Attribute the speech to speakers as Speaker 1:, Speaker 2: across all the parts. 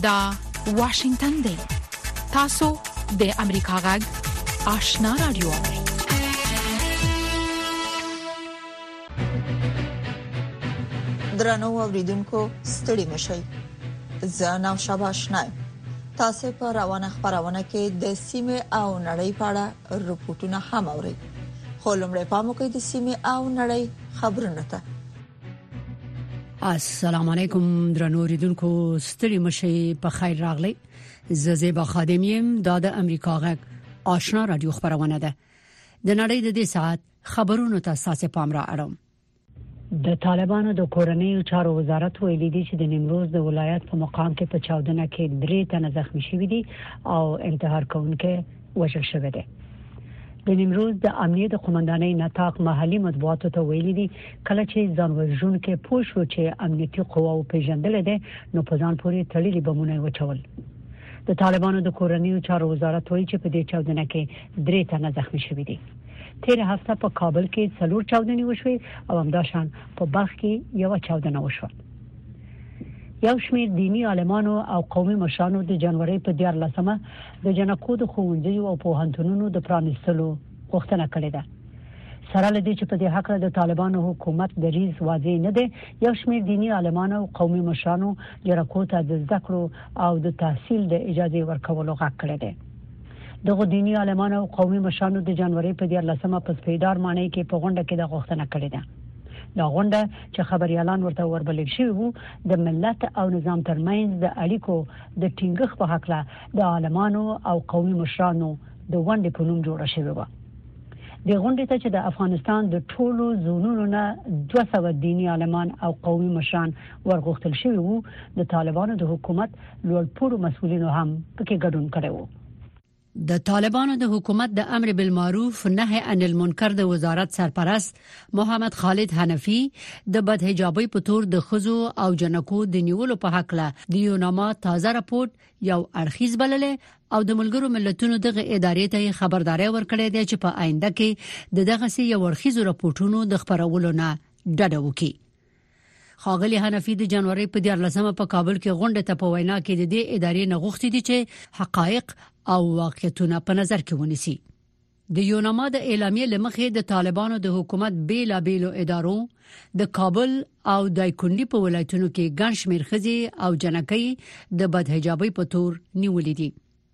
Speaker 1: دا واشنگتن دی. تاسو د امریکا غږ آشنا رادیو.
Speaker 2: درنو اوریدونکو ستړي مشئ. زه نو شاباشنای. تاسو په روانه خبرونه کې د سیمه او نړۍ په اړه رپورټونه هم اورئ. خو لمړی پام وکړئ د سیمه او نړۍ خبرونه ته.
Speaker 3: السلام علیکم درنو اوریدونکو ستړي مشئ، په خیر راغلی. زه زیبا خادمیم د امریکا غږ آشنا رادیو خبرونه ده. د نړۍ د دې ساعت خبرونو ته اساسه پام را اړوم. د طالبانو د کورنۍ چارو وزارت ویلي دی چې د نیمروز د ولایت په مقام کې په چاودنه کې 3 تنه زخمی شوي دي او انتحار کوونکي وژل شوی دی. د نیمروز د امنیت قومندانۍ نطاق محلي مطبوعاتو ته ویلي دي کله چې ځانوژونکي پوښو چې امنیتي قواو پیژندل دي نو په ځان پورې تړلي بمونه وچول. د طالبانو د کورنۍ چارو وزارت وایي چې په دې چاودنه کې 3 تنه زخمی شوي دي. تیر هفته په کابل کې 4 چاودنې وشوي او همداشان په بلخ کې یو چاودنه وشوه. یو شمېر دینی عالمانو او قومي مشرانو د جنوري په 14مه د جنکو د ښوونځیو او پوهنتونونو د پرانیستلو غوښتنه کړې ده. سره لدې چې په دې حق د طالبانو حکومت دریځ واضح نه دی، یو شمېر دینی عالمانو او قومي مشرانو جنکو ته د زده کړو او د تحصیل د اجازه ورکولو غږ کړی دی. دغه دینی عالمانو او قومي مشرانو د جنوري په 14مه په سپیدار معنی کې په غونډه کې د غوښتنه کړې ده. دا غونډه چې خبريالان ورته وربلل شوی وو د ملت او نظام ترمنځ د اړیکو د ټینګښت په حق له د عالمانو او قومي مشرانو د غونډې په نوم جوړه شوی و. د غونډې ته چې د افغانستان د ټولو زونونو نه 200 دینی عالمان او قومي مشران ورغوښتل شوی وو، د طالبانو د حکومت لوړپوړو مسؤلینو هم پکې ګډون کړی وو. د طالبانو د حکومت د امر بالمعروف نهي عن المنکر د وزارت سرپرست محمد خالد حنفي د بدحجابۍ په تور د خزو او جنکو د نیولو په حق له د یوناما تازه راپورټ یو اړخیز بلل او د ملګرو ملتونو دغه ادارې ته خبرداري ورکړې ده چې په آینده کې دغه سي یو اړخیز راپورټونو د خبرولو نه ډډه وکړي. خاغلی حنفي د جنوري په 14مه په کابل کې غونډه ته په وینا کې د دې ادارې نه غوښتي دي چې حقایق او واقعیتونه په نظر کې ونیسي. د یوناما د اعلامیې لمخې د طالبانو د حکومت بیلابیلو ادارو د کابل او دایکندي په ولایتونو کې ګڼ شمېر ښځې او جنکۍ د بدحجابۍ په تور نیولې دي.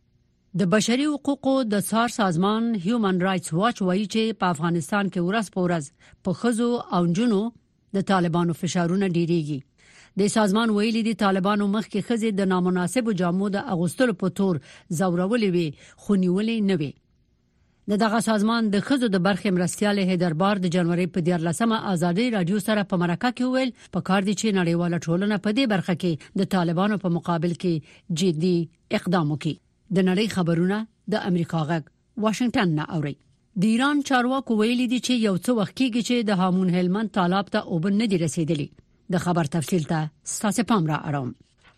Speaker 3: د بشري حقوقو د څار سازمان هیومن رائټس واچ وایي چې په افغانستان کې ورځ په ورځ په ښځو او جنونو د طالبانو فشارونه ډیریږي. د سازمان ویلي دي طالبانو مخکې ښځې د نامناسب جامو د اغوستلو په تور زورولې وي خو نیولې نه وي. دغه سازمان د ښځو د برخې مرستيال هیدربار د جنوري په 14مه ازادي رادیو سره په مرکه کې ویل په کار دي چې نړیواله ټولنه په دې برخه کې د طالبانو په مقابل کې جدي اقدام وکړي. د نړۍ خبرونه د امریکا غږ واشنگټن نه اوري. د ایران چارواکو ویلي دي چې یو څه وخت کېږي چې د هامون هلمند تالاب ته اوبه نه دي رسیدلي. د خبر تفصیل ته ستاسو پام را اړوم.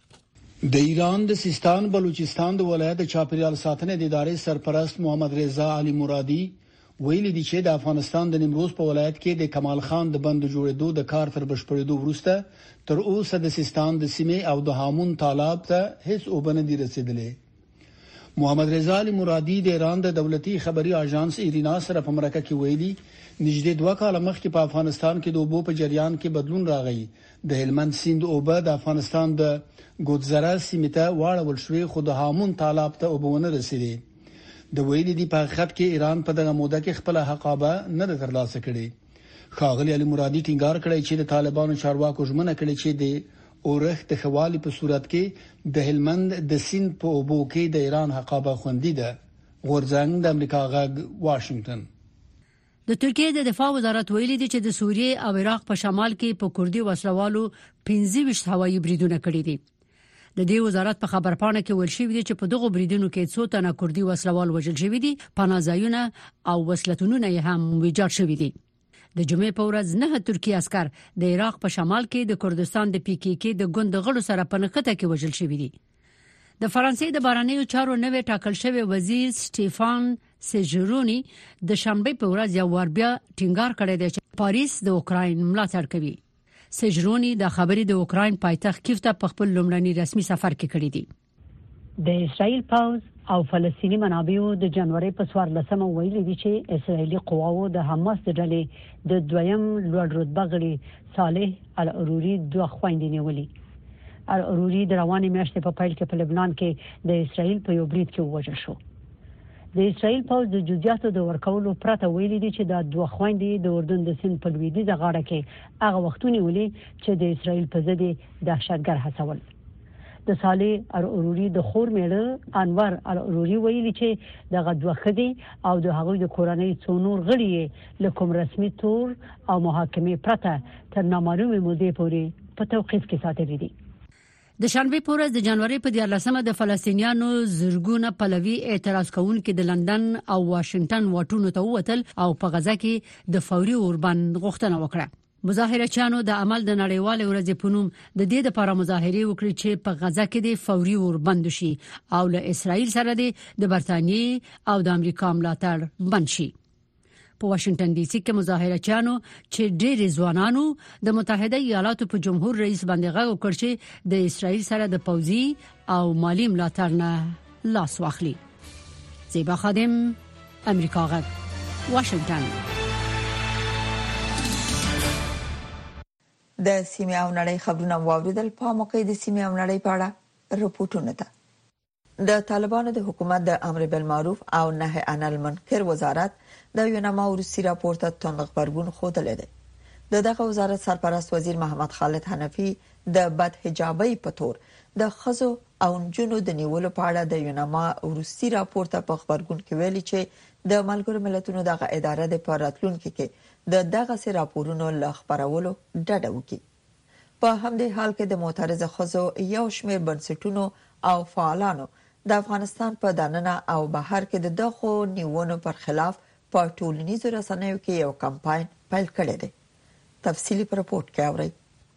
Speaker 4: د ایران د سیستان بلوچستان د ولایت چاپیریال ساتنې د ادارې سرپرست محمد رضا علي مرادي ویلي دي چې د افغانستان د نیمروز په ولایت کې د کمال خان د بند جوړېدو د کار تر بشپړېدو وروسته تر اوسه د سیستان د سیمې او د هامون تالاب ته هیڅ اوبه نه دي رسیدلې. محمد رضا علي مرادي د ایران د دولتي خبري اژانس ایرینا سره په مرکه کې ویلي نږدې 2 کال مخکې په افغانستان کې د اوبو په جریان کې بدلون راغی. د هلمند سیند اوبه د افغانستان د ګودزرا سیمې ته واړول شوې خو د هامون تالاب ته اوبه نه رسیدي. د ویلي دی په حقیقت کې ایران په دغه موده کې خپل حقابه نه ترلاسه کړي. خاغلی علي مرادي ټینګار کړی چې د طالبانو چارواکو ژمنه کړې چې د اورخ د خوالي په صورت کې د هلمند د سیند په اوبو کې د ایران حقابه خوندي ده. غورځنګ د امریکا غږ واشنگټن.
Speaker 3: د ترکیه د دفاع وزارت ویلي دی چې د سوریې او عراق په شمال کې په کوردي وسلوالو 25 هوایي بریدونه کړي دي. د دې وزارت په خبرپاڼه کې ویل شوی دی چې په دغه بریدونو کې 100 تنه کوردي وسلوال وژل شوي دي، پناهځایونه او وسلتونه هم ویجاړ شوي دي. د جمعې په ورځ 9 ترکیه عسكر د عراق په شمال کې د کردستان د PKK د ګوند غړو سره په نښته کې وژل شوي دي. د فرانسې د بهرنیو چارو نوې ټاکل شوی وزیر سټيفان سيجروني د شنبه په ورځ یو ور بیا ټینګار کړی دی چې پاریس د اوکراین ملاتړ کوي. سيجروني د خبرې د اوکراین پایتخت کیف ته په خپل لومړني رسمي سفر کې کړی دی. د اسرایل پوز او فلسطینی منابعو د جنوري په 14مه ویلي دي چې اسرایلی قواو د حماس د ډلې د دویم لوړ رتبه غړي صالح العروري دوه خويندې نیولې. العروري د رواني میاشتې په پیل کې په لبنان کې د اسرایل په یو برید کې ووژل شو. د اسرایل پوز د جزئیاتو د ورکولو پرته ویلي دي چې د دوه خويندې د اردن د سیند په لویدیځه غاړه کې هغه وختونه ولې چې د اسرایل په ضد دهشتګر هڅول. د صالح العروري د خور میړه انور العروري ویلي چې د غدوه خدي او د هغوی د کورنۍ څونور غړي له کوم رسمي تور او محاکمه پرته تر نامعلومه مودې پورې په توقيف کې ساتلي دي. د شنبه په ورځ د جنوري په 14مه د فلسطینیانو زرګونه پلوي اعتراض کوونکي د لندن او واشنگټن واټونو ته ووتل او په غزا کې د فوري اوربند غوښتنه وکړه. مظاهرچیانو د عمل د نړیوال ورځې په نوم د دې لپاره مظاهره وکړي چې په غزا کې د فوري اوربند شي او له اسرایل سره د برتانیې او د امریکا ملاتړ بند شي. په واشنگټن ډي سي کې مظاهرچیانو چې ډېر ځوانانو د متحده ایالاتو په جمهور رئیس باندې غږ وکړ چې د اسرایل سره د پوځي او مالی ملاتړ نه لاس واخلي. زیبا خادم، امریکا غږ، واشنگټن.
Speaker 2: د سیمه او نړۍ خبرونه واوریدل. په موقع د سیمه او نړۍ په اړه رپورټونه ده. د طالبانو د حکومت د امر بالمعروف او نهي عن المنکر وزارت د یونما روسي راپورته توند خبرګون خوده لیدل. دغه وزارت سرپرست وزیر محمد خالد حنفي د بد حجابي په تور د خزو او جنو د نیولو په اړه د یونما روسي راپورته په خبرګون کې ویلي چې د ملګرو ملتونو دغه اداره د پراتلونکو کې د دغه سي راپورونو ل خبرولو ډډه وکړي. په همدې حال کې د معترض خزو یو شمېر بنسټونو او فعالانو د افغانستان په دننه او بهر کې د دغه نیونو پر خلاف په ټولنیزو رسنیو کې یو کمپاین پیل کړی دی. تفصیلی پر رپورت کې اورئ.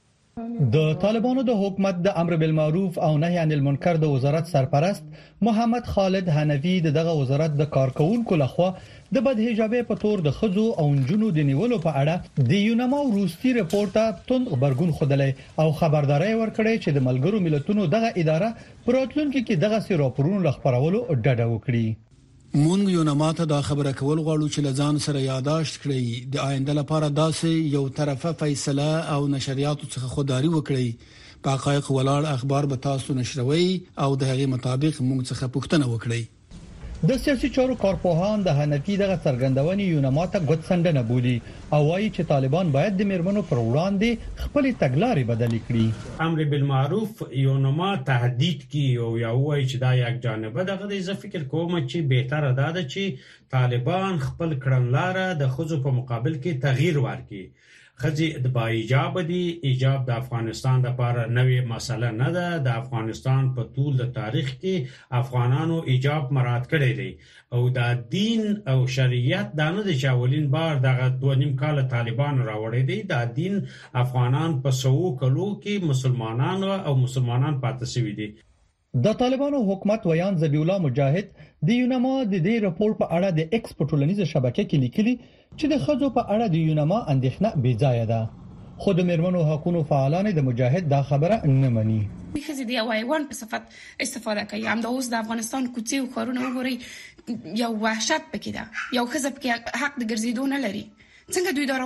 Speaker 5: د طالبانو د حکومت د امر بالمعروف او نهي عن المنکر د وزارت سرپرست محمد خالد حنفي دغه وزارت د کارکونکو لخوا د بد حجابي په تور د خزو او جنو د نیولو په اړه د یونما روسي راپورته توند خبرګون خودلې او خبرداري ورکړې چې د ملګرو ملتونو دغه اداره پراتلونکو کې دغه سي راپورونو لخبرولو ډډه وکړي.
Speaker 4: مونږ یو نماته دا خبره کول غواړو چې لزان سره یاداشت کړئ د آینده لپاره داسې یو طرفه فیصله او نشریاتو څخه خودداري وکړئ. په حقایق ولاړ اخبار به تاسو نشروي او د هغې مطابق مونږ څخه پوښتنه وکړئ.
Speaker 5: د سیاسي چارو کارپوهان د حنفي دغه څرګندونې یونما ته ګوتڅنډنه بولي او وايي چې طالبان باید د میرمنو پر وړاندې خپل تګلارې بدلې کړي.
Speaker 6: امر بالمعروف یونما تهدید کی او وايي چې دا یک جانبه دغه د فکر کوم چې بهتره ده چې طالبان خپل کړنلاره د خزو په مقابل کې تغییر ورکړي. خزي د باجاب دي ایجاب د افغانستان لپاره نوې مسله نه ده. د افغانستان په ټول د تاریخ کې افغانانو ایجاب مراد کړی دی او د دین او شریعت د نه د چاولین بار دغه 2.5 کال طالبان راوړی دی. د دین افغانان په 100 کلو کې مسلمانان او مسلمانان پاتې شوی دي.
Speaker 5: د طالبانو حکومت ویان ذبیح الله مجاهد د یونما د دې راپور په اړه د ایکس په ټولنیزه شبکه کې لیکلي چې د خزو په اړه د یونما اندېښنه بې ځای ده. خو د میرمنو حقوقو فعالان د مجاهد دا خبره نه مني.
Speaker 7: خزي دی وایوان په صفت استفاده کوي. هم د اوس د افغانستان کوڅې او خورونه وګوري یو وحشت پکې ده. یو خزه پکې حق د ګرځېدو نه لري. څنګه دوی دا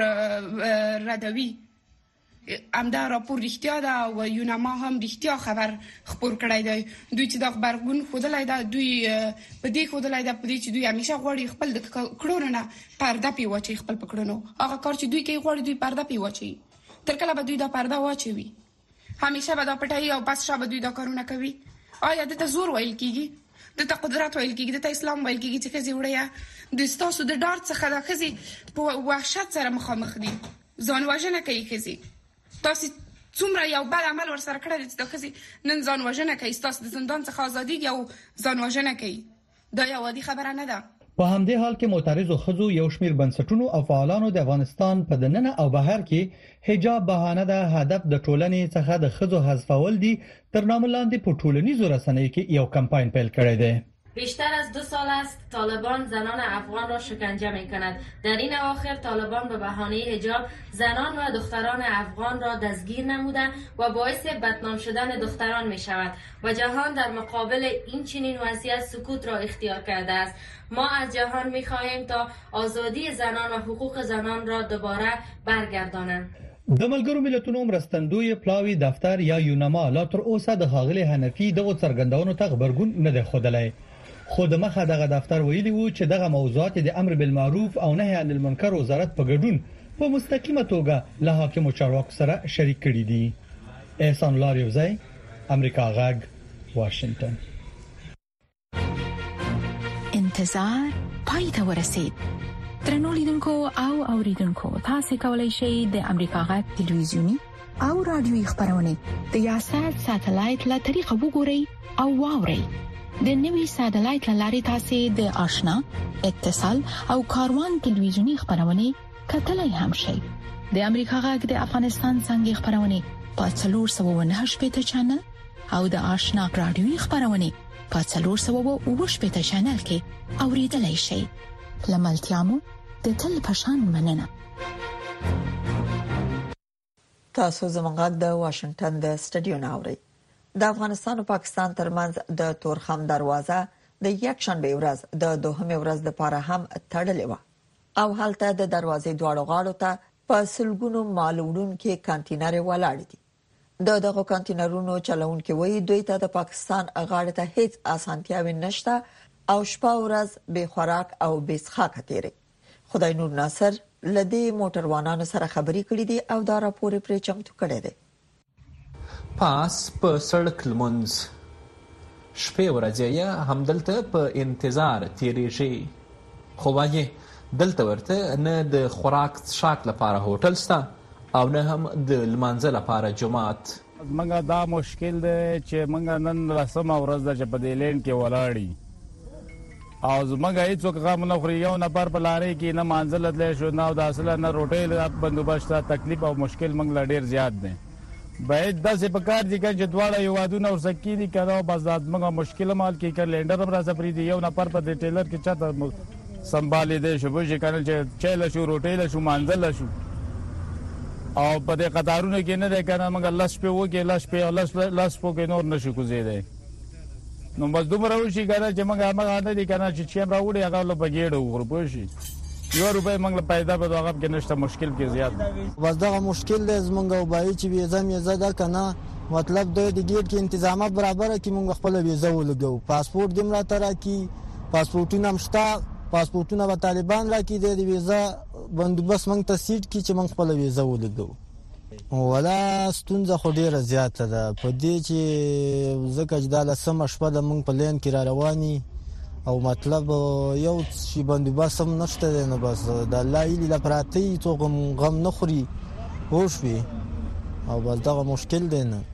Speaker 7: راپور ردوي؟ امدا راپور رښتیا ده او یونما هم رښتیا خبر خبر کړی دی. دوی چې دا خبرګون خودلای دا دوی په دې خودلای دا په دې چې دوی همیشه غوړي خپل د کړونو نه پرده پیوچي خپل پکړونو هغه کار چې دوی کوي غوړي دوی پرده پیوچي. تر کله به دوی دا پرده واچوي؟ همیشه به دا پټای او پس شابه دوی دا کارونه کوي. آیا د زور ویل کیږي؟ د قدرت ویل کیږي؟ د اسلام ویل کیږي چې خزي وړیا د ستاسو د ډار څخه د خزي په وحشت سره مخامخ دي. ځان وژنه کوي خزي. تاسو څومره یو بل عمل ورسره کړی چې د خزي نن ځان وژنه کوي، تاسو د زندان څخه ازادي یو ځان وژنه کوي. دا یو عادي خبره نه ده.
Speaker 5: په همدې حال کې معترضو خزو یو شمیر بنسټونو او فعالانو د افغانستان په دننه او بهر کې حجاب بهانه ده هدف د ټولنې څخه د خزو حذفول دي تر نامه لاندې په ټولنیزو رسنیو کې یو کمپاین پیل کړی دی.
Speaker 8: بیشتر از 2 سال است طالبان زنان افغان را شکنجه می کند. در این اواخر طالبان به بهانه حجاب زنان و دختران افغان را دستگیر نموده و باعث بدنام شدن دختران می شود و جهان در مقابل این چنین وضعیت سکوت را اختیار کرده است. ما از جهان می خواهیم تا آزادی زنان و حقوق زنان را دوباره برگردانند.
Speaker 5: د ملګرو ملتونو مرستندوی پلاوی دفتر یا یونما لا تر اوسه د ښاغلي حنفي دغه څرګندونو ته غبرګون نه دی ښودلی. خو د مخه دغه دفتر ویلي وو چې دغه موضوعات د امر بالمعروف او نهي عن المنکر وزارت په ګډون په مستقیمه توګه له حاکمو چارواکو سره شریک کړي دي. احسان الله ریوزی، امریکا غږ، واشنگټن.
Speaker 1: انتظار پای ته ورسید. درنو لیدونکو او اوریدونکو، تاسو کولی شئ د امریکا غږ ټلویزیونی او رادیوي خبرونه د یاشات ساتلایت له طریقو وګورئ او واورئ. د نوي ساتلایت لارې تاسو د آشنا، اتصال او کاروان ټلویزیونی خبرونه کتلای هم شئ. د امریکا غږ د افغانستان څنګه خبرونه په 498 چینل او د آشنا رادیوي خبرونه په 408 چینل کې اوریدلای شئ. لملتيامو د تل پشان مننه.
Speaker 2: تاسو زموږ د واشنگټن د سټډیو ناوړي. د افغانستان او پاکستان ترمنځ د تورخم دروازه د یکشنبه ورځ د دوهمه ورځ د پاره هم تړلې و او هلته د دروازې دواړو غاړو ته په سلګونو مالوړون کې کانټینر ولاړ دي. دغه کانټینرونو چلونکو وایي دوی ته د پاکستان غاړه ته هیڅ اسانتیاوې نشته او شپه ورځ به خوراک او به څښاک تیري. خدای نور ناصر لدی موټروانانو سره خبرې کړې دي او دا راپور پرې چمتو کړی دی.
Speaker 9: پاس په سړک لمونځ شپه ورځ یې همدلته په انتظار تیریږي. خو وايي دلته ورته نه د خوراک څښاک لپاره هوټل سته او نه هم د لمانځه لپاره جماعت.
Speaker 10: منګه دا مشکل دی چې منګه نن رسمه ورځ ده چې په دې لین کې ولاړی او زمونږ هیڅوک غم نه خوري. یو نفر په لارې کې نه منزل تللی شو نه د اصله نه روټۍ بندوبست. تکلیف او مشکل موږ لا ډېر زیات دی. باید داسې په کار دي چې دواړه هیوادونه ورسکي دي که بس زمونږ مشکل مال کې که لینډر هم راسپري دي. یو نفر په دې ټیلر کې چاته سنبالې دی شو بوشي کنه چې چای له شو روټۍ له شو منزل له شو او په دې قطارونو کې نه دی کنه موږ لس شپې وکړې لس شپو کې نور نشو کوزېدی. نو بس دومره وشي کنه چې موږ هغه نه دي کنه چې چیم راوړي هغه له بګېړه وخورو پوه شي. 1 روپۍ موږ له پیدا به هغه کې نشته. مشکل کې زیات
Speaker 11: بس دغه مشکل دی زمونږ وبایي چې ویزه ده که نه مطلب دوی د ګیټ کې انتظامات برابره کړي موږ خپله ویزه ولګوو. پاسپورټ دې هم راته راکړي، پاسپورټونه هم شته، پاسپورټونه به طالبان راکړي. د ویزه بندوبست موږ ته سیټ کړي چې موږ خپله ویزه ولګوو. ولا ستونزه خو ډیره زیاته ده په دې چې ځکه چې دا لسمه شپه د موږ په لین کې را رواني او مطلب یو شي بندوبست هم نشته دی. نو بس د الله هیلې له پراته څوک غم نه خوري پوه شوې او بس دغه مشکل دی. نه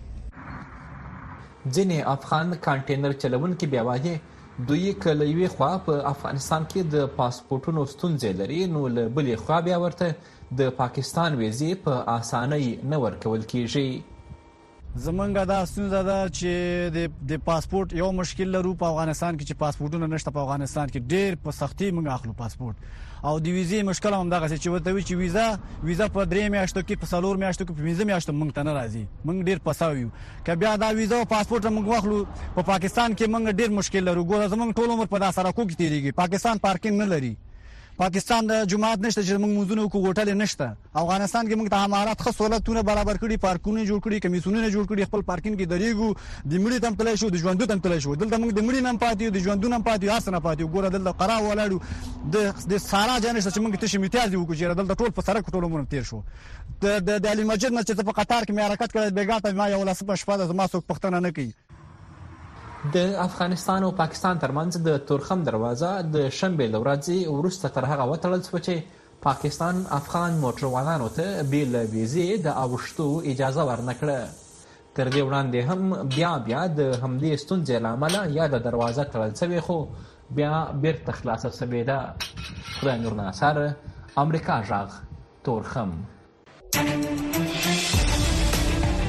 Speaker 9: ځینې افغان کانټینر چلونکي بیا وایي دوی که له یوې خوا په افغانستان کې د پاسپورټونو ستونزې لري نو له بلې خوا بیا ورته د پاکستان ویزې په اسانۍ نه ورکول کیږي.
Speaker 10: زمونږ دا ستونزه ده چې د پاسپورت یو مشکل لرو په افغانستان کې چې پاسپورټونه نشته. په افغانستان کې ډېر په سختۍ موږ اخلو پاسپورت او د ویزې مشکل هم دغه چې ورته وی چې ویزه په 3 میاشتو کې په 4 میاشتو کې په 5 میاشتو موږ ته نه راځي. موږ ډېر پساویو که بیا دا ویزه او پاسپورت موږ واخلو په پاکستان کې موږ ډېر مشکل لرو. ګوره زموږ ټول عمر په دا سرکو کې تیریږي. پاکستان پارکینګ نه لري. پاکستان د جماعت نشته چې موږ مونږونه کو هوټل نشته. افغانستان کې موږ ته امارات خاص سہولتونه برابر کړي، پارکونه جوړ کړي، کمیسیونونه جوړ کړي، خپل پارکینګ کې درېګو د مړي تم تلای شو د ژوندو تم تلای شو. دلته موږ د مړي نم پاتې د ژوندو نم پاتې اسنه پاتې. ګوره دلته قرار ولاړو د سارا جانش چې موږ ته شي امتیاز وکړو چې دلته ټول په سرک ټول مونږ تیر شو. د علي مسجد نه چې په قطار کې مې حرکت کړی بیګاته ما یو لاس په شپه د ما څوک پښتنه نه کوي.
Speaker 9: د افغانستان او پاکستان ترمنځ د تورخم دروازه د شنبه له ورځې وروسته تر هغه وتړل شوه چې پاکستان افغان موټروانانو ته بې له ویزې د اوښتو اجازه ورنکړه. تر دې وړاندې هم بیا د همدې ستونزې له امله یا د دروازه تړل شوې خو بیا بیرته خلاصه شوې ده. خدای نور ناصر، امریکا غږ، تورخم.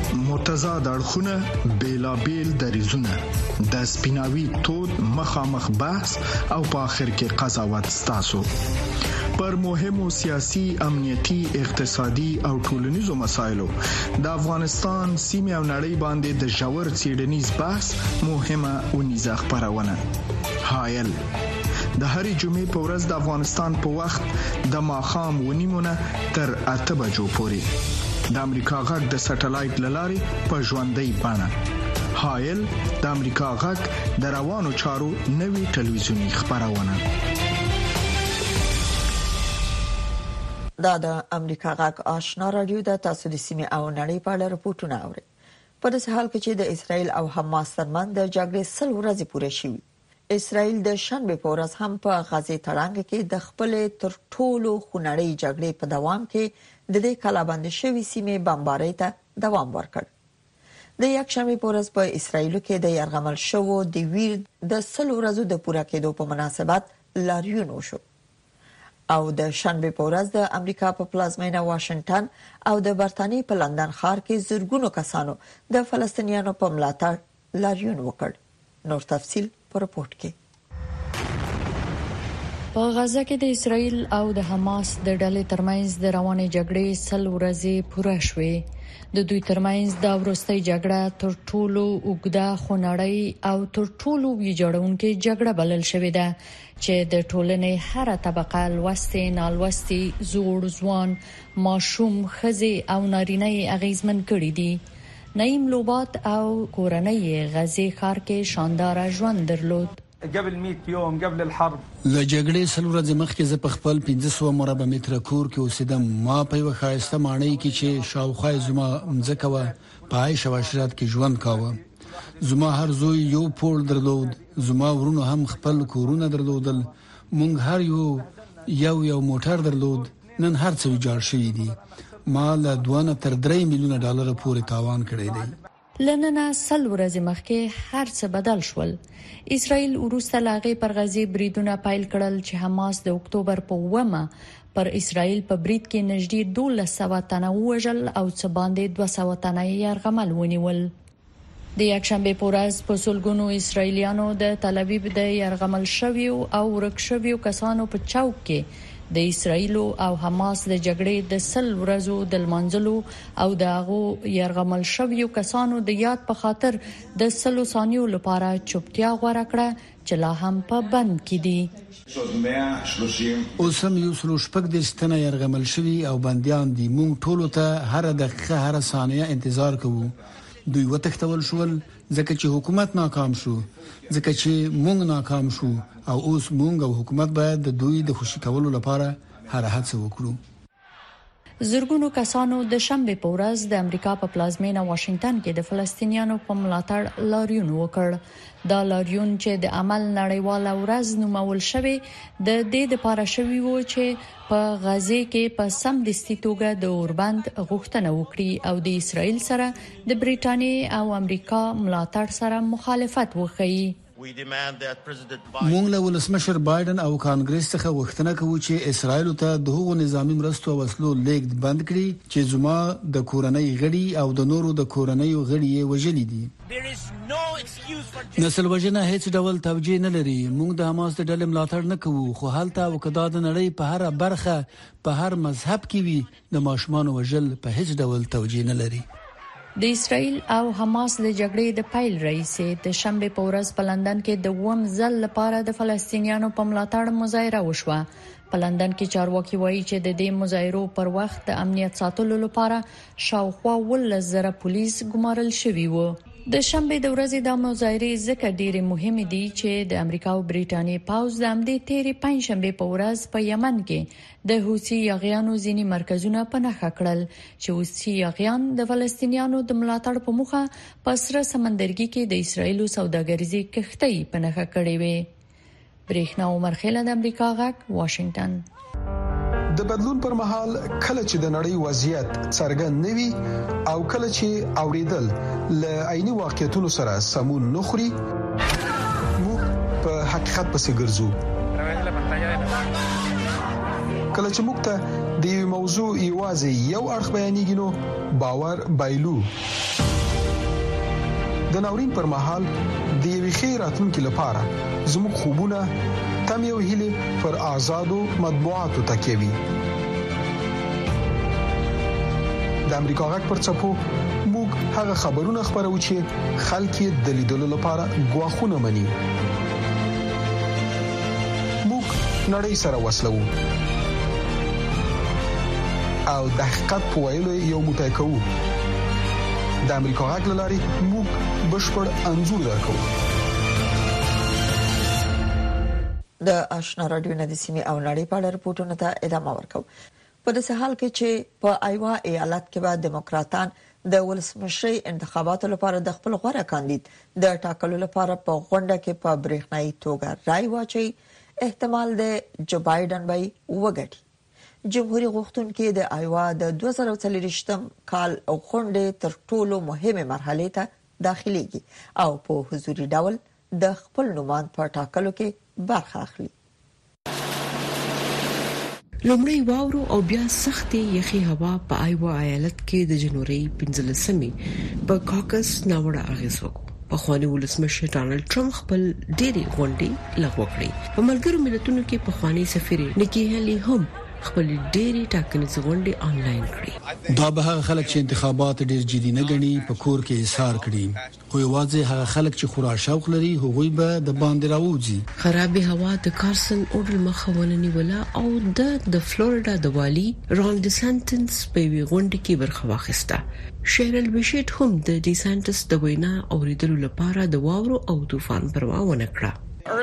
Speaker 12: متضاد اړخونه بیلابیل دریزونه د سپیناوي تود مخامخ بحث او په اخر کې قضاوت ستاسو پر مهمو سیاسي امنیتي اقتصادي او ټولنیزو مسایلو د افغانستان سیمه او نړۍ باندې د ژور څېړنیز بحث مهمه ونیزه خبرونه هایل د هرې جمعې په ورځ د افغانستان په وخت د ماښام ونیمونه تر 8 بجو پورې د امریکا غږ د سټلایټ لارې په ژوندۍ بڼه هایل د امریکا غږ د روانو چارو نوي ټلویزیونی خبرونه
Speaker 2: دا د امریکا غږ آشنا رادیو د تاسو د سیمه او نړۍ په اړه راپورټونه اوري په داسې حال کې چې د اسرایل او حماس ترمنځ د جګړې 100 ورځې پوره شوې اسرائیل د شنبه په ورځ هم په غزه تړانګ کې د خپل تر ټولو خونړۍ جګړې په دوام کې د دې کلابند شوی سیمه بمبارۍ ته دوام ورکړ د یکشنبه په ورځ په اسرائیل کې د یرغمل شوو د ویر د 100 ورځو د پوره کېدو په مناسبت لاریون وشو او د شنبه په ورځ د امریکا په پلازمینه واشنگټن او د برتانیې په لندن ښار کې زرګونو کسانو د فلسطینیانو په ملاتړ لاریون وکړ نور تفصیل په رپورت کې
Speaker 13: په غزه کې د اسرائیل او د حماس د ډلې ترمنځ د روانې جګړې 100 ورځې پوره شوې د دوی ترمنځ د ورستۍ جګړه تر ټولو اوږده خونړۍ او تر ټولو ویجاړونکې جګړه بلل شوې ده چې د ټولنې هر طبقه لوستي نالوستي زوړ ځوان ماشوم خزي او نارینه اغیزمن کړي دي نعیم لوبات او کورنۍ غزه ښار کې شاندار ژوند درلود
Speaker 14: قبل 100 يوم قبل الحرب
Speaker 4: ل جګړې سل ورځې مخکې ز په خپل 1500 مربع متر کور کې اوسېدم ما په یو خاصه معنی کې چې شاوخوا زما مځکه و پای شواشرات کې ژوند کاوه زما هر زوی یو پول درلود زما ورونو هم خپل کورونه درلودل مونږ هر یو موټر درلود نن هر څه ویجاړ شوی دي ما له 2 تر 3 میلیونه ډالر پورې تاوان کړی دی
Speaker 13: لننه سل ورځې مخکې هر څه بدل شول اسرائیل وروسته لاغې پر غزه بریدونه پایل کړل چې حماس د اکتوبر په 1 پر اسرائیل په برید کې نږدې 1200 تنه وژل او څه باندې 200 تنه یرغمل ونیول د یکشنبه په ورځ په سلګونو اسرائیلیانو د تل ابیب د یرغمل شویو او ورکشویو کسانو په چوک کې د اسرائیل او حماس د جګړې د 100 ورځو د منځلو او د هغه یرغمل شویو کسانو د یاد په خاطر د 100 ثانیو لپاره چوپتیا غوړه کړه چې لا هم په بند کې دي
Speaker 4: اوس هم یو څلور شپږ د ستنه یرغمل شوی او بنديان دي مونږ ټول ته هر دقیقه هر ثانیه انتظار کوو دوی وتښتول شول ځکه چې حکومت ناکام شو ځکه چې مونږ ناکام شو او اوس مونږ او حکومت باید د دوی د خوشی کولو لپاره هر هڅه وکړو
Speaker 13: زرګونو کسانو د شنبه په ورځ د امریکا په پلازمینه واشنگټن کې د فلسطینیانو په ملاتړ لاریون وکړ دا لاریون چې د عمل نړیواله ورځ نومول شوی د دې لپاره شوی و چې په غزه کې په سم دستي توګه د اوربند غوښتنه وکړي او د اسرائیل سره د بریټانیې او امریکا ملاتړ سره مخالفت وکړي
Speaker 4: مونږ له ولسمشر بایدن او کانګرس څخه غوښتنه کوو چې اسرائیل ته د هغو نظامی مرستو وسلو لیږد بند کړي چې زما د کورنۍ غړي او د نورو د کورنۍ غړي وژلي دي نسل وژنه هیڅ ډول توجیه نه لري مونږ د حماس د ډلې ملاتړ نه کوو خو حالت او کدا د نړۍ په هر برخه په هر مذهب کې وي د ماشومان وژل په هیڅ ډول توجیه نه لري
Speaker 13: د اسرائیل او حماس د جګړې د پایل رئیس د شنبه په ورځ په لندن کې د ووم ځل لپاره د فلسطینیانو په ملاتړ مظاهره وشوه په لندن کې چارواکي وایي چې د دې مظاهرو پر وخت د امنیت ساتلو لپاره شاوخوا 1,000 پولیس ګمارل شوي وو د شنبه د ورځې د مظاهرې ځکه ډېرې مهمه دي چې د امریکا او بریټانیې پاوز د امدې تیرې پنځشنبه په ورځ په یمن کې د حوثي یاغیانو ځینی مرکزونه په نښه کړل چې حوثي یاغیان د فلسطینیانو د ملاتړ په موخه په سره سمندرګي کې د اسرایل سوداګریزي کښتۍ په نښه کړې وې برېښنا عمر خیل د امریکا غږ واشنگټن
Speaker 12: د بدلون پر مهال کله چې د نړۍ وضعیت څرګند نوي او کله چې اوریدل ل عیني واقعیتونو سره سمون نخري موږ په حقیقت پسې ګرځو کله چې موږ ته د موضوع یوازې یو اړخ بیانېږي نو باور بایلو. د ناورین پر مهال د یوې ښې راتلونکې لپاره زموږ خوبونه تم یو هیله پر آزادو مطبوعاتو تکیه وي. د امریکا غږ پر څپو موږ هغه خبرونه خبرو چې خلک یې د لیدلو لپاره غواخونه مني. موږ نړۍ سره وصلو او د حقیقت په ویلو یو موټی کوو. د امریکا غږ لاري موږ بشپړ انځور درکو.
Speaker 2: د آشنا رادیو نه د سیمې او نړۍ په اړه راپورټونه ته ادامه ورکوم. په داسې حال کې چې په ایوا ایالت کې به دیموکراتان د ولسمشرۍ انتخاباتو لپاره د خپل غوړه کاندید د ټاکلو لپاره په غونډه کې په برېښنايي توګه رائے واچي، احتمال دی جو بایدن به وګټي. جمهوریت غوښتونکي د ایوا د 2024 کال غونډې تر ټولو مهمه مرحله ته داخليږي او په حضوري ډول د خپل نومان په ټاکلو کې برخه اخلي.
Speaker 15: لومړی واورو او بیا سختې یخي هوا په ایوا ایالت کې د جنوري 15مې په کاکس ناوړه اغیز وکړ. په خواني ولسمشر ډانلډ ټرمپ خپل ډېری غونډې لغوه کړې. په ملګرو ملتونو کې په خواني سفیر نکی هلی هم خپل ډېری ټاکنیز غونډې آنلاین کړې.
Speaker 4: دا به هغه خلک چې انتخابات ډېر جدي نه ګڼي په کور کې ایثار کړي، خو یوازې هغه خلک چې خورا شوق لري هغوی به د باندې راوځي.
Speaker 15: خرابې هوا د کارسن اورل مخاونني ولا او د فلوریدا د والی رون ډیسانټس په وی غونډه کې برخه واخیسته. شیرل بشیټ هم د ډیسانټس د وینا اوریدلو لپاره د واورو او طوفان پروا ونه کړه.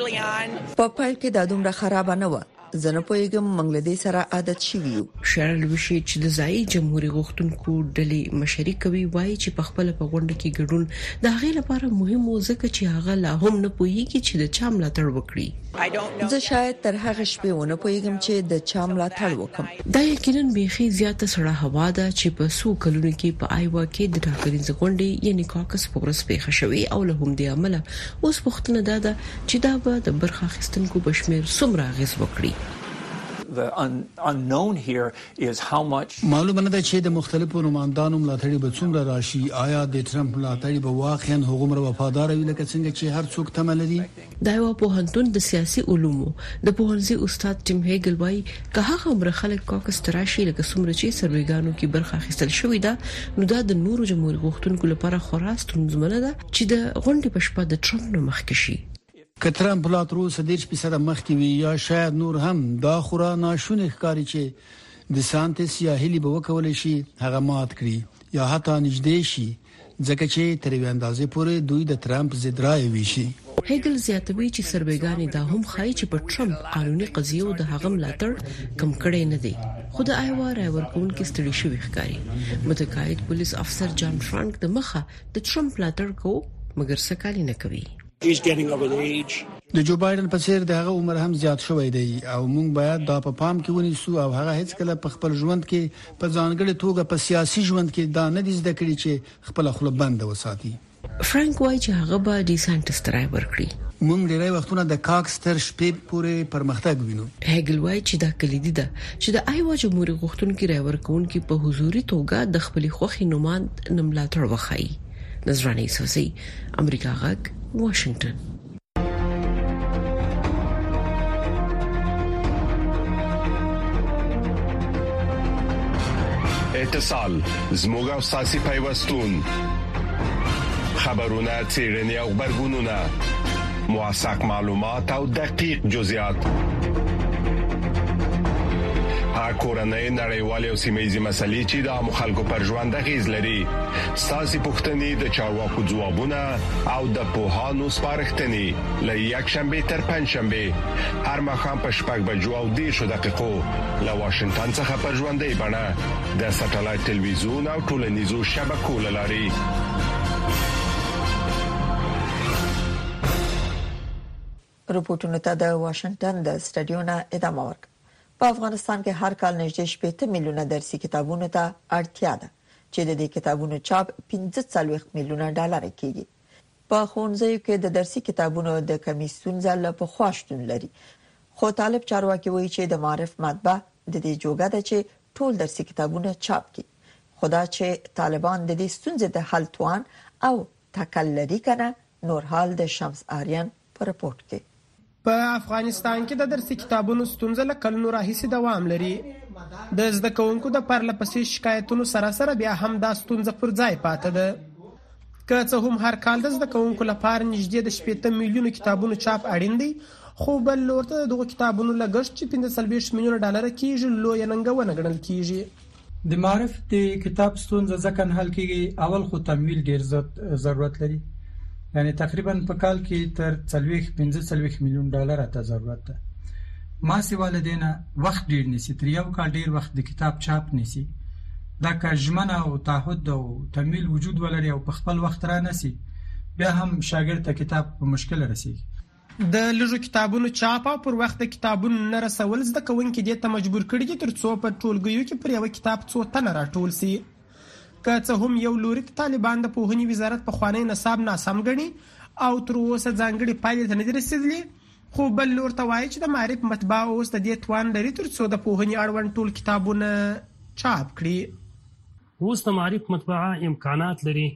Speaker 2: په پای کې د دومره خراب نه و. زنه پویګم منګلدې سره عادت شویو.
Speaker 15: شیرل بشیټ چې د ځای جمهوریت غوښتونکو ډلې مشري کوي وایي چې په خپل په غونډه کې ګډون د هغې لپاره مهم و ځکه چې هغه لا هم نه پوهیږي چې د چا ملاتړ وکړي.
Speaker 2: زه شاید تر هغه شپې ونه پوهیږم چې د چا ملاتړ وکم.
Speaker 15: دا یقینا بيخي زیاته سړه هوا ده چې په سو کلونو کې په ایوا کې د ټاکنیز غونډې یعنی کاکس په ورځ پیښه شوې او له هم دې عمله اوس پوښتنه ده چې دا به د برخه اخیستونکو بشمیر څومره غیز وکړي.
Speaker 16: The unknown here is how much
Speaker 4: معلومه نه ده چې د مختلفو نمائندانو ملاتړي به څومره راشي. آیا د ټرمپ ملاتړي به واقعا هغومره وفادار وي لکه څنګه چې هر څوک تمه لري؟
Speaker 15: دا یو پوهنتون د سیاسي علومو د پوهنځي استاد ټیم هیګل وایي که هغه عمر خلک کاکس تراشي لکه څومره چې سرویګانو کې برخه اخیستل شوې ده نو دا د نورو جمهوریت غوښتونکو لپاره خورا ستونزمنه ده چې د غونډې په شپه د ټرمپ نه مخکې شي.
Speaker 4: که ټرمپ لا تر اوسه 10% مخکې وي یا شاید نور هم دا خورا ناشونې ښکاري چې د سانتس یا هیلی به وکولای شي هغه مات کړي یا حتی نږدې شي ځکه چې تر یوې اندازې پورې دوی د ټرمپ ضد رائے ویشي.
Speaker 15: هیګل زیاتوي چې سرویګانې دا هم ښایي چې په ټرمپ قانوني قضیو د هغه ملاتړ کم کړي نه دي. خو د ایوا رائے ورکوونکو ستړي شوي ښکاري. متقاعد پولیس افسر جان فرانک د مخه د ټرمپ ملاتړ کوي مګر څه کالي نه کوي.
Speaker 4: د جو بایدن په څیر د هغه عمر هم زیات شوی دی او موږ باید دا په پام کې ونیسو او هغه هیڅ کله په خپل ژوند کې په ځانګړي توګه په سیاسي ژوند کې دا نه دي زده کړی چې خپل خپل بند وساتي.
Speaker 15: فرانک وایي چې هغه به ډیسانټس ترای ورکړي.
Speaker 4: موږ ډیری وختونه د کاکس تر شپې پورې پرمختګ وینو.
Speaker 15: هیګل وایي چې دا کلیدي ده چې د ایوا جمهوریت غوښتونکو رای ورکوونکو په حضوري توګه د خپل خوخي نومان ملاتړ وخایي. نظرانه یوسفزئی، امریکا غږ، واشنگټن.
Speaker 17: اتصال زموږ او ساسي پیوستون خبرونه چیرنی او خبرګونونه موثق معلومات او دقیق جزئیات کورنۍ نړیوالې او سیمه‌یزې مسلې چې د عام خلکو پر ژوند اغیز لري ساسي پوښتنې د چارواکو ځوابونه او د پوهانو سپارښتنې له یک شنبه تر پنځ شنبه هر مخام په شپږ بجو او 10 دقیقو له واشنگټن څخه پر ژوندۍ بڼه د ساتلایت ټلویزیون او ټولنیزو شبکو لاري
Speaker 2: رپورټونه ته د واشنگټن د سټډیو نه ادامه ورکړه. په افغانستان کې هر کال نږدې 8 میلیونه درسي کتابونو ته اړتیا ده چې د دې کتابونو چاپ 15 میلیونه ډالر کېږي. په ښوونځیو کې د درسي کتابونو د کمی ستونزه له پخوا شتون لري. خو طالب چارواکي وایي چې د معرف مطبع د دې جوګه ده چې ټول درسي کتابونه چاپ کړي. خدا چې طالبان د دې ستونزې د حل توان او تکل لري کنه نور حال د شمس آریان په رپورت کې.
Speaker 18: په افغانستان کې د درسي کتابونو ستونزه له کلونو راهیسې دوام لري. د زده کوونکو د پرلپسې شکایتونو سره بیا هم دا ستونزه پر ځای پاتې ده. که څه هم هر کال د زده کوونکو لپاره نږدې د 80 میلیونو کتابونو چاپ اړین دی، خو بل لور ته دغه کتابونو لګښت چې 15 میلیونه ډالر کېږي لوی ننګونه ګڼل کېږي.
Speaker 19: د معرف د کتاب ستونزه ځکه نه حل کېږي، اول خو تمویل ډیر ضرورت لري، یعنی تقریبا په کال کې تر 15 میلیون ډالر ته ضرورت ده. ما سي والدینه وخت ډیر نسی، تر یو کال ډیر وخت د کتاب چاپ نسی. دا که ژمنه او تعهد او تمویل وجود ولري او په خپل وخت را نسی، بیا هم شاګرد ته کتاب په مشکل رسیږي.
Speaker 18: د لږو کتابونو چاپ او پر وخت د کتابونو نه رسول زده کوونکي دې ته مجبور کړي تر څو په ټولګیو کې پر یو کتاب څو تنه راټول سي. که څه هم یو لوري طالبان د پوهنې وزارت په خوانی نصاب ناسم ګڼي او تر اوسه ځانګړي پایلې ته نه دي رسیدلي، خو بل لور ته وایي چې د معرف مطبعه اوس د دې توان لري تر څو د پوهنې اړوند ټول کتابونه چاپ کړي.
Speaker 20: اوس د معرف مطبعه امکانات لري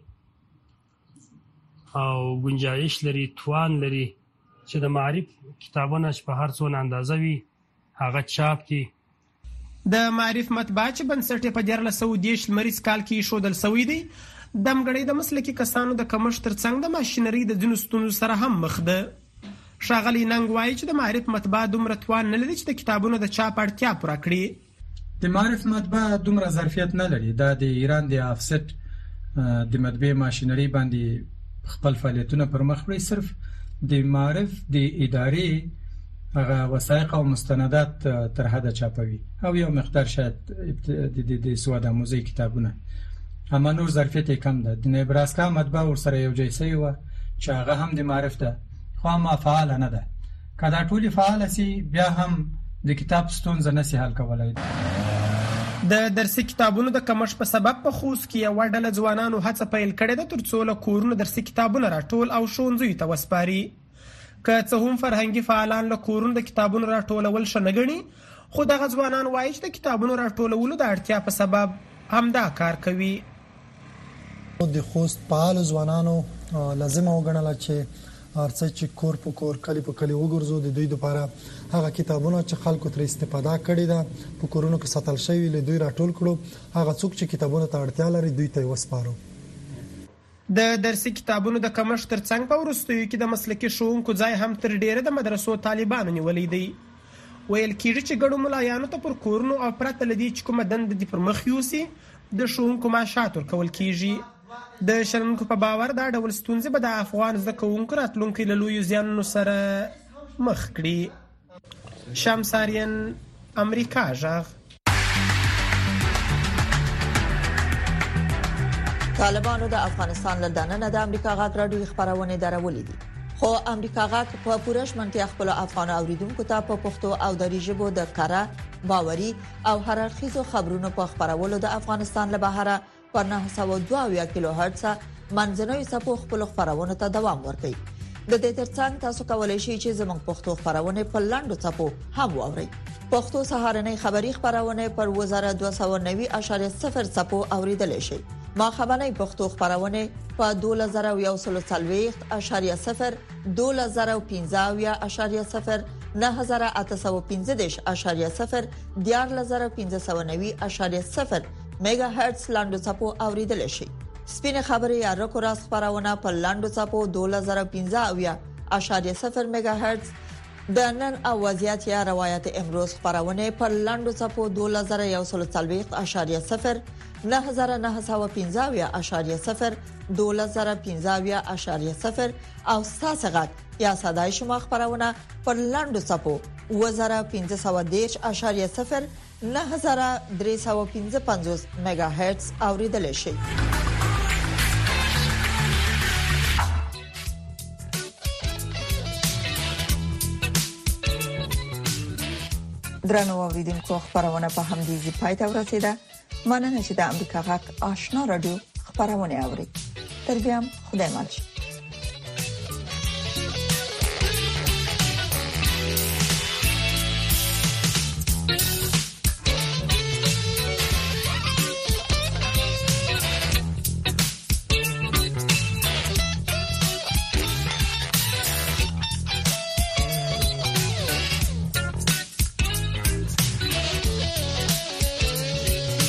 Speaker 20: او گنجائش لري، توان لري چې د معرف کتابونه په هر څونه اندازه وي هغه چاپ کړي.
Speaker 18: د معرف مطبعه چې بنسټ په 1910 لمریز کال کې ایښودل شوی دی، د مګړې د مسلکي کسانو د کمښت ترڅنګ د ماشینري د ځینو ستونزو سره هم مخ ده. ښاغلی ننګ وایي چې د معرف مطبعه دومره توان نه لري چې د کتابونو د چاپ اړتیا پوره کړي.
Speaker 19: د معرف مطبعه دومره ظرفیت نه لري. دا د ایران د افسټ د مطبعې ماشینري باندې خپل فعالیتونه پر مخ وړي. صرف د معرف د ادارې هغه وثایق او مستندات تر حده چاپوي او یو مقدار شاید د سواد آموزي کتابونه، اما نور ظرفیت کم ده. د نبراسکا مطبعه ورسره یو ځای شوی و چې هغه هم د معرف ده، خو ما فعال نه ده. کله ټول فعال سي بیا هم د کتاب ستونزه نشي حل کولای.
Speaker 18: د درسي کتابونو د کمښت په سبب په خوست کې یو ډله ځوانانو هڅه پیل کړې ده تر څو له کورونو درسي کتابونه راټول او ښوونځیو ته وسپاري. که څه هم فرهنګي فعالان له کورونو د کتابونو راټولول ښه نه ګڼي، خو دغه ځوانان وایي چې د کتابونو راټولولو د اړتیا په سبب همدا کار کوي.
Speaker 21: د خوست فعال ځوانانو لازم وګڼل چې ارڅ چې کور په کور کلی په کلی وګرځو د دوی لپاره هغه کتابونه چې خلکو تر استفاده کړي ده په کورونو کې ساتل شوی له دوی راټول کړو، هغه څوک چې کتابونه ته اړتیا لري دوی ته وسپارو.
Speaker 18: د درسي کتابونو د کمښت ترڅنګ په وروستیو کې د مسلکي ښوونکو ځای هم تر ډیره د مدرسو طالبانو نیولې دی. ویل کېږي چې ګڼو ملایانو ته پر کورونو او پرته لدی چې کومه دنده د پر مخ یوسي د ښوونکو معاشات ورکول کېږي. د شرمنکو په باور دا ډول ستونزې به د افغان زده کوونکو راتلونکي له لویو زیانونو سره مخ کړي. شمس آریان، امریکا غږ.
Speaker 2: طالبانو د افغانستان له دننه د امریکا غږ راډیو خبرونه درولې دي، خو امریکا غږ په پوره شمنتیا خپل افغان اوریدونکو ته په پښتو او دری ژبه د کاره باوري او هررخیزو خبرونو په خبرولو د افغانستان له بهره پر 902 کیلو هرتز منځنوي څپو خپل خبرونه ته دوام ورکوي. د دې ترڅنګ تاسو کولای شئ چې زموږ پښتو خبرونه په لاندو څپو هم واورئ. پښتو سهارنۍ خبری خبرونه پر 2290.0 څپو اوریدل شي. ما خبرنۍ پښتو خبرونه په 2140.0 2015.0 9815.0 14590.0 میگا هرتز لاندو څپو اوریدل شي. سپینه خبري یا رکو راس خبرونه په لاندو څپو 2015.0 میگا هرتز د نن او وضعیت یا روایت امروز خبرونه په لاندو څپو 2140.0 9915.0 2015.0 او ساسغت یا صداي شما خبرونه پر لاندو څپو 1510.0 9355 میگا هرتز اوریدل شي. درنو اوریدونکو خبرونه په همدې ځای پای ته ورسیده. مننه چې د امریکا غږ آشنا رادیو خبرونه اوري. تر بیا خدای مل.